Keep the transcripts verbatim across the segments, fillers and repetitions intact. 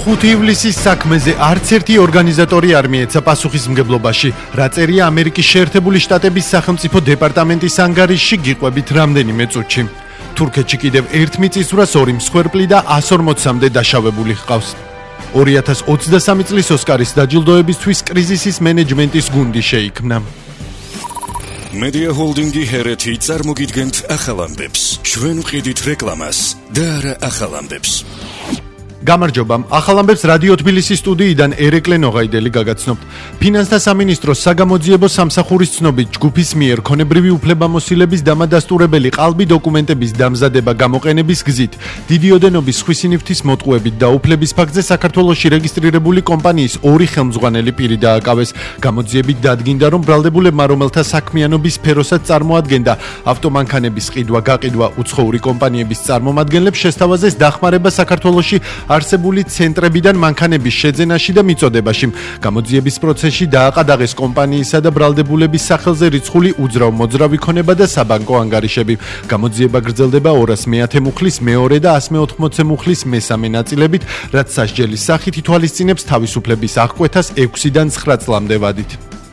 ხუთი ივლისის საქმეზე არც ერთი ორგანიზატორი არ მიეცა პასუხისმგებლობაში. რა წერია ამერიკის შეერთებული შტატების სახელმწიფო დეპარტამენტის ანგარიშში გიყვებით რამდენიმე წუთში. თურქეთში კიდევ ერთ მიწისძვრას ორი მსხვერპლი და εκατს ორმოცამდე დაშავებული ჰყავს. ორი ათას ოცდასამი წლის ოსკარის დაჯილდოებისთვის კრიზისის მენეჯმენტის გუნდი შეიქმნა. Media Holding-ი ჰერეთი წარმოგიდგენთ ახალ ამბებს. ჩვენ ვყიდით რეკლამას და არა ახალ ამბებს. გამარჯობა. ახალ ამბებს რადიო თბილისის სტუდიიდან ერეკლე ნოღაიდელი გაგაცნობთ. ფინანსთა სამინისტროს საგამოძიებო სამსახურის ცნობით ჯგუფის მიერ ქონებრივი უფლებამოსილების დამადასტურებელი ყალბი დოკუმენტების დამზადება გამოყენების გზით დიდი ოდენობის ხვისინიფთის მოტყუებით და უფლების ფაქტზე საქართველოში რეგისტრირებული კომპანიის ორი ხელმძღვანელი პირი დააკავეს. გამოძიებით დადგინდა, რომ ბრალდებულებმა, რომელთა საქმიანობის სფეროსაც წარმოადგენდა ავტომანქანების ყიდვა, გაყიდვა უცხოური კომპანიების წარმომადგენლებს შესთავაზეს დახმარება საქართველოში არსებული ცენტრებიდან მანქანების შეძენაში და მიწოდებაში. გამოძიების პროცესში დააყადაღეს კომპანიისა და ბრალდებულების სახელზე რიცხული უძრავ-მოძრავი ქონება და საბანკო ანგარიშები. გამოძიება გრძელდება ორას მეათე მუხლის მეორე და ასმე ოთხმოცე მუხლის მესამე ნაწილებით, რაც სასჯელის სახით ითვალისწინებს თავისუფლების აღკვეთას ექვსიდან ცხრა წლამდე ვადით.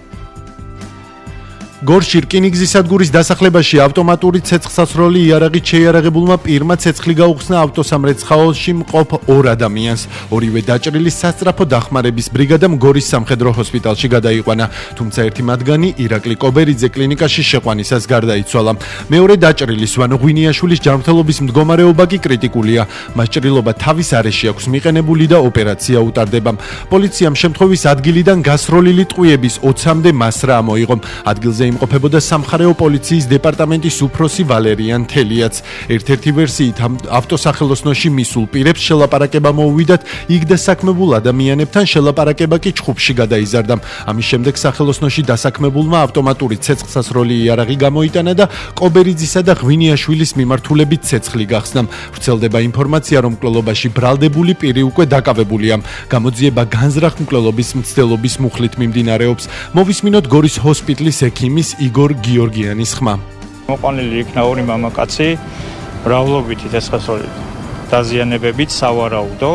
გორში რკინიგზის სადგურის დასახლებაში ავტომატური ცეცხლსასროლი იარაღით შეიარაღებულმა პირმა ცეცხლი გაუხსნა ავტოსამრეცხაოში მყოფ ორ ადამიანს. ორივე დაჭრილი სასწრაფო დახმარების ბრიგადამ გორის სამხედრო ჰოსპიტალში გადაიყვანა, თუმცა ერთი მათგანი ირაკლი კობერიძე კლინიკაში შეყვანისას გარდაიცვალა. მეორე დაჭრილი სვანო ღვინიაშვილის ჯანმრთელობის მდგომარეობა კი კრიტიკულია. მას ჭრილობა თავის არეში აქვს მიყენებული და ოპერაცია უტარდება. პოლიციამ შემთხვევის ადგილიდან გასროლილი ტყვიების ოცამდე მასრა ამოიღო. ადგილზე იმყოფებოდა სამხარეო პოლიციის დეპარტამენტის უფროსი ვალერიან თელიაც. ერთ-ერთი ვერსიით ავტოსახელოსნოში მისულ პირებს შელაპარაკება მოუვიდათ, იქ დასაქმებულ ადამიანებთან შელაპარაკება კი ჩხუბში გადაიზარდა. ამის შემდეგ სახელოსნოში დასაქმებულმა ავტომატური ცეცხლსასროლი იარაღი გამოიტანა და კობერიძისა და ღვინიაშვილის მიმართულებით ცეცხლი გახსნა. ვრცელდება ინფორმაცია, რომ მკვლელობაში ბრალდებული პირი უკვე დაკავებულია. გამოძიება განზრახ მკვლელობის მცდელობის მუხლით მიმდინარეობს. მოვისმინოთ გორის ჰოსპიტალის ექიმის იგორ გიორგიანის ხმა. მოყვანილი იქნა ორი მამაკაცი, მრავლობითი ცეცხლსასროლი დაზიანებებით სავარაუდო.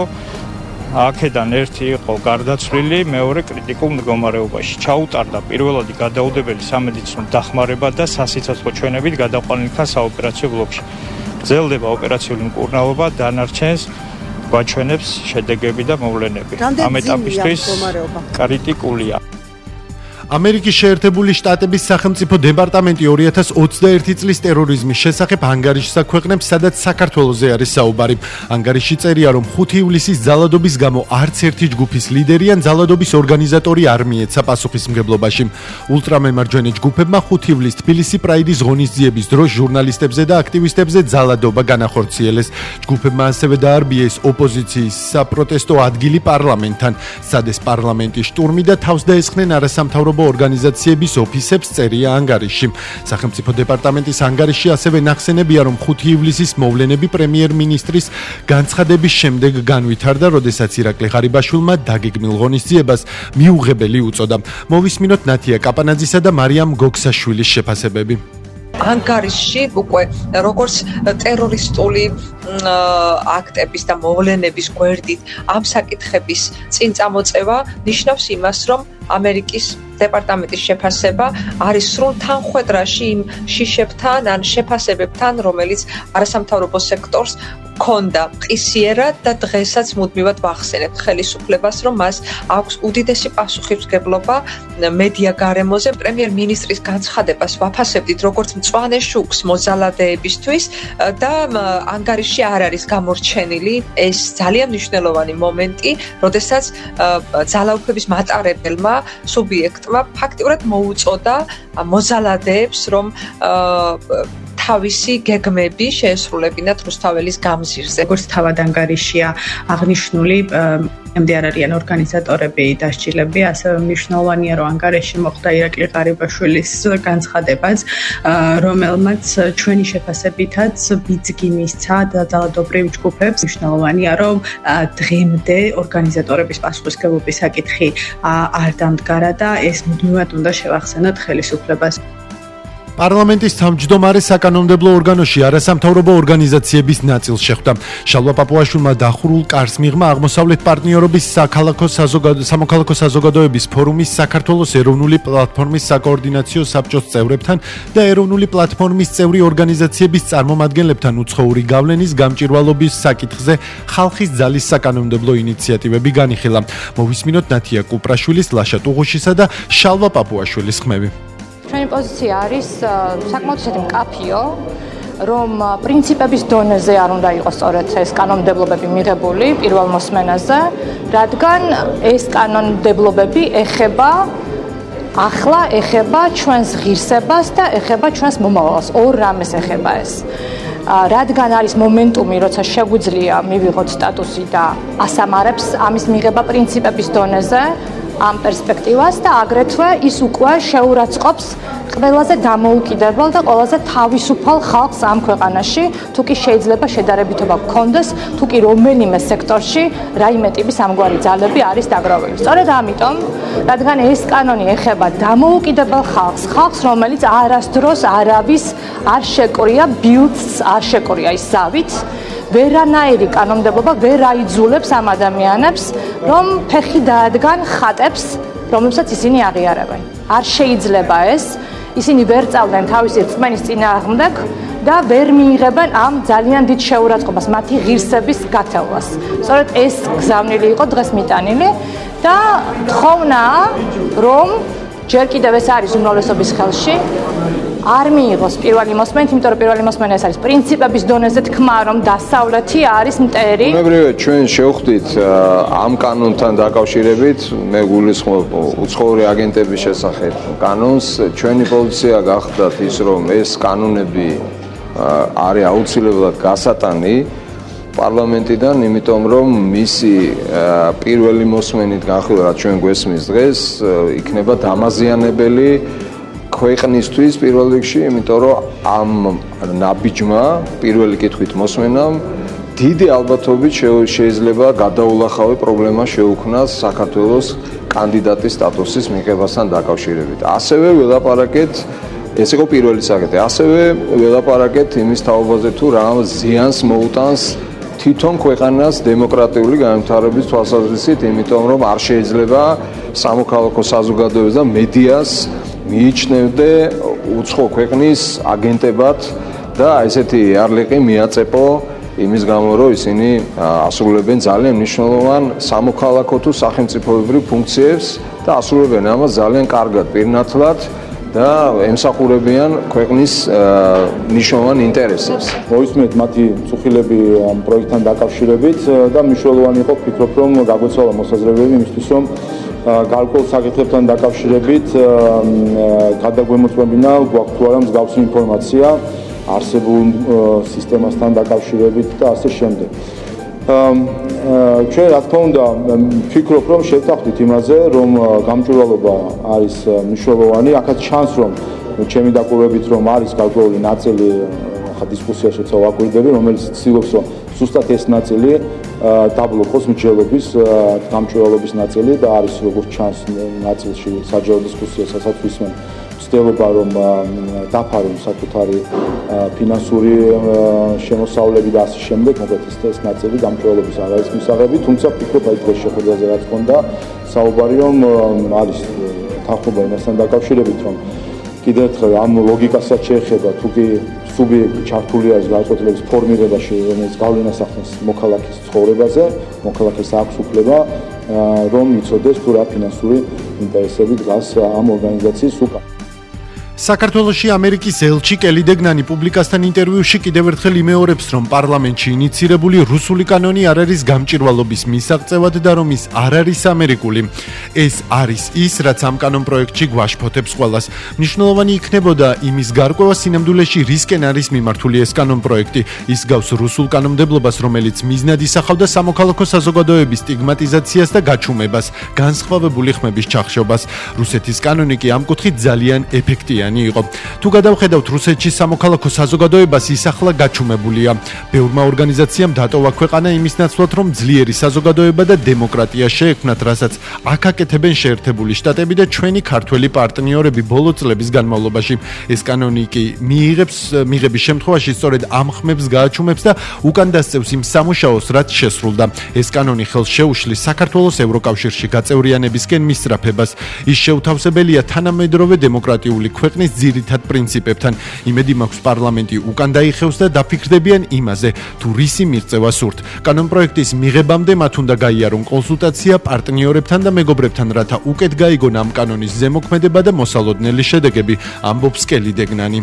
აქედან ერთი იყო გარდაცვლილი, მეორე კრიტიკულ მდგომარეობაში. ჩაუტარდა პირველადი გადაუდებელი სამედიცინო დახმარება და სასიცოცხლო ჩვენებით გადაყვანილთა საოპერაციო ბლოკში. გრძელდება ოპერაციული მკურნალობა, დანარჩენს გვაჩვენებს შედეგები და მოვლენები. ამ ეტაპისთვის კრიტიკულია. ამერიკის შეერთებული შტატების სახელმწიფო დეპარტამენტი ორი ათას ოცდაერთი წლის ტერორიზმის შესახებ ანგარიშს აქვეყნებს, სადაც საქართველოზე არის საუბარი. ანგარიშში წერია, რომ ხუთი ივლისის ძალადობის გამო არც ერთი ჯგუფის ლიდერი ან ძალადობის ორგანიზატორი არ მიეცა პასუხისმგებლობაში. ულტრამემარჯვენე ჯგუფებმა ხუთი ივლისს თბილისი პრაიდის ღონისძიების დროს ჟურნალისტებზე და აქტივისტებზე ძალადობა განახორციელეს. ჯგუფებმა ასევე დაარბიეს ოპოზიციის საპროტესტო ადგილი პარლამენტთან, სადეს პარლამენტის შტურმი და თავს დაესხნენ არასამთავრობო ორგანიზაციების ოფისებს, წერია ანგარიშში. სახელმწიფო დეპარტამენტის ანგარიშში ასევე ნახსენებია, რომ ხუთი ივლისის მოვლენები პრემიერ-მინისტრის განცხადების შემდეგ განვითარდა, როდესაც ირაკლი ღარიბაშვილმა დაგეგმილ ღონისძიებას მიუღებელი უწოდა. მოვისმინოთ ნათია კაპანაძისა და მარიამ გოგსაშვილის შეფასებები. ანგარიშში უკვე როგორც ტერორისტული აქტების და მოვლენების გვერდით ამ საკითხების წინ წამოწევა ნიშნავს იმას, რომ ამერიკის დეპარტამენტის შეფასება არის სრულ თანხვედრაში იმ შიშებთან ან შეფასებებთან, რომელიც არასამთავრობო სექტორს ქონდა ყისიერად და დღესაც მუდმივად ვახსენებთ ხელისუფლებას, რომ მას აქვს უდიდესი პასუხისმგებლობა მედია გარემოზე. პრემიერ-მინისტრის განცხადებას ვაფასებდით როგორც მწვანე შუქს მოძალადეებისთვის და ანგარიშში არ არის გამორჩენილი ეს ძალიან მნიშვნელოვანი მომენტი, როდესაც ძალაუფლების მატარებელმა სუბიექტმა ფაქტიურად მოუწოდა მოძალადეებს, რომ თავისი გეგმები შეესრულებინათ რუსთაველის გამზირზე. როგორც თავად ანგარიშია აღნიშნული, ემდე არ არიან ორგანიზატორები დასჯილები, ასევე მნიშვნელოვანია, რომ ანგარიში მოხდა ირაკლი ღარიბაშვილის განცხადებაც, რომელმაც ჩვენი შეფასებითაც ბიძგინისცა და ძალადობრივ ჯგუფებს. მნიშვნელოვანია, რომ დღემდე ორგანიზატორების პასუხისმგებლობის საკითხი არ დამდგარა და ეს მუდმივად უნდა შევახსენოთ ხელისუფლებას. პარლამენტის თავმჯდომარე საკანონმდებლო ორგანოში არასამთავრობო ორგანიზაციების ნაწილს შეხვდა. შალვა პაპუაშვილმა დახურულ კარს მიღმა აღმოსავლეთ პარტნიორობის საქალაქო სამოქალაქო საზოგადოების ფორუმის საქართველოს ეროვნული პლატფორმის საკოორდინაციო საბჭოს წევრებთან და ეროვნული პლატფორმის წევრი ორგანიზაციების წარმომადგენლებთან უცხოური გავლენის გამჭვირვალობის საკითხზე ხალხის ძალის საკანონმდებლო ინიციატივები განიხილა. მოვისმინოთ ნათია კუპრაშვილის, ლაშა ტუღუშისა და შალვა პაპუაშვილის ხმები. ჩვენი პოზიცია არის საკმაოდ ისეთი მკაფიო, რომ პრინციპების დონეზე არ უნდა იყოს სწორედ ეს კანონმდებლობები მიღებული პირველ მოსმენაზე, რადგან ეს კანონმდებლობები ეხება ახლა ეხება ჩვენს ღირსებას და ეხება ჩვენს მომავალს. ორ რამეს ეხება ეს. რადგან არის მომენტუმი, როცა შეგვიძლია მივიღოთ სტატუსი და ასამარებს ამის მიღება პრინციპების დონეზე ამ პერსპექტივას და აგრეთვე ის უკვე შეურაცხყოფს ყველაზე დამოუკიდებელ და ყველაზე თავისუფალ ხალხს ამ ქვეყანაში, თუ კი შეიძლება შედარებითობა გქონდეს, თუ კი რომელიმე სექტორში რაიმე ტიპის ამგვარი ძალები არის დაგროვილი. სწორედ ამიტომ, რადგან ეს კანონი ეხება დამოუკიდებელ ხალხს, ხალხს, რომელიც არასდროს არავის არ შეკრია ბილდს, არ შეკრია ის ზავით, ვერანაირი კანონმდებლობა ვერ აიძულებს ამ ადამიანებს, რომ ფეხი დაადგან ხატებს, რომლებსაც ისინი აღიარებენ. არ შეიძლება ეს, ისინი ვერ წავდნენ თავისი რწმენის წინააღმდეგ და ვერ მიიღებენ ამ ძალიან დიდ შეურაცხყოფას, მათი ღირსების გათევლას. სწორედ ეს გზავნილი იყო დღეს მიტანილი და თხოვნაა, რომ ჯერ კიდევ ეს არის უმრავლესობის ხელში, არ მიიღოს პირველი მოსმენით, იმიტომ რომ პირველი მოსმენა ეს არის პრინციპების დონეზე თქმა, რომ დასავლეთი არის მტერი. ბუნებრივია, ჩვენ შევხვდით ამ კანონთან დაკავშირებით, მე გულისხმობ უცხოური აგენტების შესახებ კანონს, ჩვენი პოზიცია გახდათ ის, რომ ეს კანონები არის აუცილებლად გასატანი პარლამენტიდან, იმიტომ რომ მისი პირველი მოსმენით განხილვა, რაც ჩვენ გვესმის დღეს, იქნება დამაზიანებელი ქვეყნისთვის პირველ რიგში, იმიტომ რომ ამ ნაბიჯმა პირველი კითხვით მოსმენამ დიდი ალბათობით შეიძლება გადაულახავი პრობლემა შეუქმნას საქართველოს კანდიდატის სტატუსის მიღებასთან დაკავშირებით. ასევე ველაპარაკეთ, ეს იყო პირველი საკითხი, ასევე ველაპარაკეთ იმის თაობაზე თუ რა ზიანს მოუტანს თვითონ ქვეყანას დემოკრატიული განვითარების თვალსაზრისით, იმიტომ რომ არ შეიძლება სამოქალაქო საზოგადოებას და მედიას მიიჩნევდე უცხო ქვეყნის აგენტებად და ესეთი იარლიყი მიაწეპო იმის გამო, რომ ისინი ასრულებენ ძალიან მნიშვნელოვან სამოქალაქო თუ სახელმწიფოებრივ ფუნქციებს და ასრულებენ ამას ძალიან კარგად, პირნათლად და ემსახურებიან ქვეყნის მნიშვნელოვან ინტერესებს. მოვისმენთ მათი წუხილები ამ პროექტთან დაკავშირებით და მნიშვნელოვანი იყო, ვფიქრობ, რომ გაგვეცვალა მოსაზრებები იმისთვის, რომ გარკვეულ საკითხებთან დაკავშირებით გადაგვემოწმებინა, გვაქვს თუ არა მსგავსი ინფორმაცია არსებულ სისტემასთან დაკავშირებით და ასე შემდეგ. ჩვენ რა თქმა უნდა ვფიქრობ, რომ შევწახდით იმაზე, რომ გამჭვირვალობა არის მნიშვნელოვანი, აქაც ჩანს, რომ ჩემი დაკვირვებით, რომ არის გარკვეული ნაწილი, ახლა დისკუსიაში ცოტა ვაკვირდები, რომელიც ცდილობს, რომ ზუსტად ეს ნაწილი დაბლოკოს მსჯელობის გამჭვირვალობის ნაწილი და არის როგორც ჩანს ნაწილში საჯარო დისკუსიასაც ვისმენ ცდილობა რომ დაფარონ საკუთარი ფინანსური შემოსავლები და ასე შემდეგ, მოკლედ ეს ნაწილი გამჭვირვალობის არ არის მისაღები, თუმცა ვფიქრობ, აი დღეს შეხვედრაზე რაც ჰქონდა საუბარი, რომ არის თანხმობა იმასთან დაკავშირებით, რომ კიდევ ერთხელ ამ ლოგიკასაც შეეხება, თუ კი სუბიექტი ჩართული არის გადაწყვეტილების ფორმირებაში, რომელიც გავლენას ახდენს მოქალაქის ცხოვრებაზე, მოქალაქეს აქვს უფლება, რომ იცოდეს თუ რა ფინანსური ინტერესები დგას ამ ორგანიზაციის უკან. საქართველოში ამერიკის ელჩი კელი დეგნანი პუბლიკასთან ინტერვიუში კიდევ ერთხელ იმეორებს, რომ პარლამენტში ინიცირებული რუსული კანონი არ არის გამჭვირვალობის მისაღწევად და რომ ის არ არის ამერიკული. ეს არის ის, რაც ამ კანონ პროექტში გვაშფოთებს ყველას. მნიშვნელოვანი იქნებოდა იმის გარკვევა სინამდვილეში რისკენ არის მიმართული ეს კანონ პროექტი. ის გავს რუსულ კანონმდებლობას, რომელიც მიზნად ისახავდა სამოქალაქო საზოგადოების სტიგმატიზაციას და გაჩუმებას, განსხვავებული ხმების ჩახშობას. რუსეთის კანონი კი ამ კუთხით ძალიან ეფექტიანია. ადამიანი იყო. თუ გადავხედავთ რუსეთში სამოქალაქო საზოგადოებას, ის ახლა გაჩუმებულია. ბევრმა ორგანიზაციამ დატოვა ქვეყანა იმის ნაცვლად, რომ ძლიერი საზოგადოება და დემოკრატია შეექმნათ, რასაც აქ აკეთებენ შეერთებული შტატები და ჩვენი ქართველი პარტნიორები ბოლო წლების განმავლობაში. ეს კანონი კი მიიღებს მიღების შემთხვევაში სწორედ ამ ხმებს გააჩუმებს და უკან დასწევს იმ სამუშაოს, რაც შესრულდა. ეს კანონი ხელს შეუშლის საქართველოს ევროკავშირში გაწევრიანებისკენ მისწრაფებას. ის შეუთავსებელია თანამედროვე დემოკრატიული ქვეყნის ძირითად პრინციპებთან. იმედი მაქვს პარლამენტი უკან დაიხევს და დაფიქრდებიან იმაზე, თუ რისი მიღწევა სურთ. კანონპროექტის მიღებამდე მათ უნდა გაიარონ კონსულტაცია პარტნიორებთან და მეგობრებთან, რათა უკეთ გაიგონ ამ კანონის ზემოქმედება და მოსალოდნელი შედეგები, ამბობს კელი დეგნანი.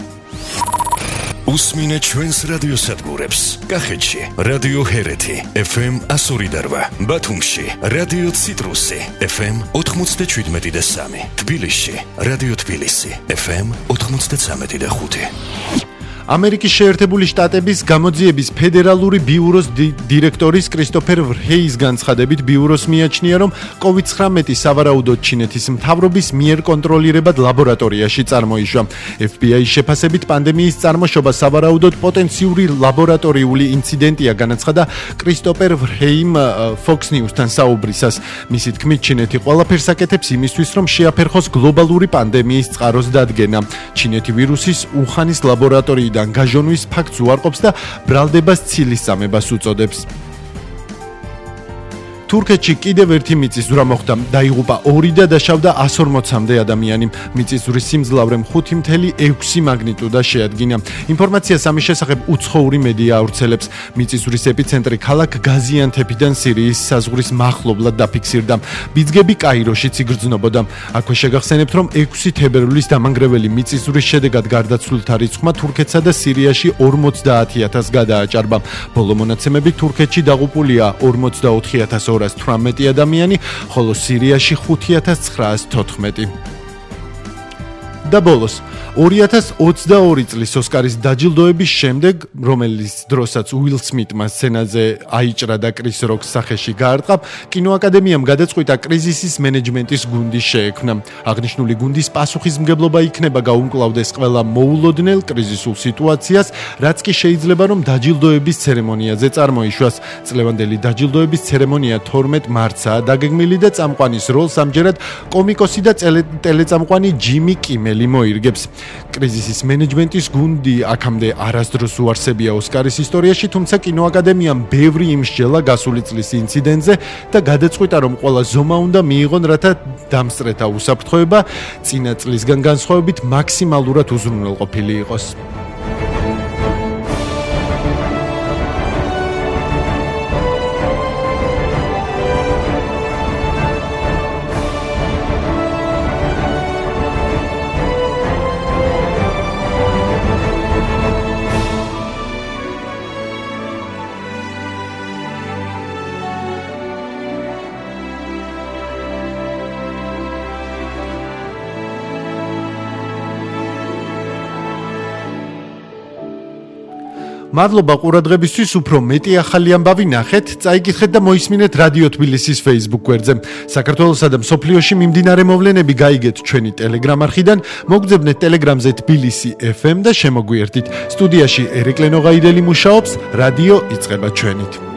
უსმინე ჩვენს რადიოსადგურებს. კახეთში რადიო ჰერეთი ეფ ემ εκατო ორი და რვა, ბათუმში რადიო ციტრუსი ეფ ემ ოთხმოცდაშვიდმეტი და სამი, თბილისში რადიო თბილისი ეფ ემ ოთხმოცდაცამეტი და ხუთი. ამერიკის შეერთებული შტატების გამოძიების ფედერალური ბიუროს დირექტორის კრისტოფერ ვრჰეის განცხადებით ბიუროს მიაჩნია, რომ კოვიდ ცხრამეტი სავარაუდოდ ჩინეთის მთავრობის მიერ კონტროლირებად ლაბორატორიაში წარმოიშვა. ეფ ბი აის შეფასებით პანდემიის წარმოშობა სავარაუდოდ პოტენციური ლაბორატორიული ინციდენტია, განაცხადა კრისტოფერ ვრჰეიმ Fox News-თან საუბრისას. მისი თქმით, ჩინეთი ყველაფერს აკეთებს იმისთვის, რომ შეაფერხოს გლობალური პანდემიის წყაროს დადგენა. ჩინეთი ვირუსის უხანის ლაბორატორიიდან გაჟონვის ფაქტს უარყოფს და ბრალდებას ცილის წამებას უწოდებს. თურქეთში კიდევ ერთი მიწისძვრა მოხდა. დაიღუპა ორი და დაშავდა εκατო ორმოცამდე ადამიანი. მიწისძვრის სიმძლავრემ ხუთი ფاصლე ექვსი მაგნიტუდა შეადგინა. ინფორმაციას ამის შესახებ უცხოური მედია ავრცელებს. მიწისძვრის ეპიცენტრი ქალაქ გაზიანთეპიდან სირიის საზღვრის მახლობლად დაფიქსირდა. ბიძგები კაიროშიც იგრძნობოდა. აქვე შეგახსენებთ, რომ ექვსი თებერვლის დამანგრეველი მიწისძვრის შედეგად გარდაცვლილთა რიცხვმა თურქეთსა და სირიაში ორმოცდაათი ათასს გადააჭარბა. ბოლო მონაცემებით თურქეთში დაღუპულია ორმოცდაოთხი ათას ორას თვრამეტი ადამიანი, ხოლო სირიაში ხუთი ათას ცხრაას თოთხმეტი. და ბოლოს ორი ათას ოცდაორი წლის ოსკარის დაჯილდოების შემდეგ, რომელიც დროსაც უილ სმიტმა სცენაზე აიჭრა და კრის როკს სახეში გაარტყა, კინოაკადემიამ გადაწყვიტა კრიზისის მენეჯმენტის გუნდი შეექმნა. აღნიშნული გუნდის პასუხისმგებლობა იქნება გაუმკლავდეს ყველა მოულოდნელ კრიზისულ სიტუაციას, რაც კი შეიძლება რომ დაჯილდოების ცერემონიაზე წარმოიშვას. წლევანდელი დაჯილდოების ცერემონია თორმეტ მარტსაა დაგეგმილი და წამყვანის როლს ამჯერად კომიკოსი და ტელეწამყვანი ჯიმი კიმელი მოირგებს. კრიზისის მენეჯმენტის გუნდი აქამდე არასდროს უარსებია ოსკარის ისტორიაში, თუმცა კინოაკადემიამ ბევრი იმსჯელა გასული წლის ინციდენტზე და გადაწყვიტა, რომ ყველა ზომა უნდა მიიღონ, რათა დამსწრეთა უსაფრთხოება წინა წლისგან განსხვავებით მაქსიმალურად უზრუნველყოფილი იყოს. მადლობა ყურადღებისთვის, უფრო მეტი ახალი ამბავი ნახეთ, წაიკითხეთ და მოისმინეთ რადიო თბილისის Facebook გვერდზე. საქართველოსა და მსოფლიოში მიმდინარე მოვლენები გაიგეთ ჩვენი Telegram არხიდან, მოგძებნეთ Telegram-ზე თბილისი ეფ ემ და შემოგვიერთით. სტუდიაში ერეკლე ნოღაიდელი მუშაობს, რადიო იწყება ჩვენით.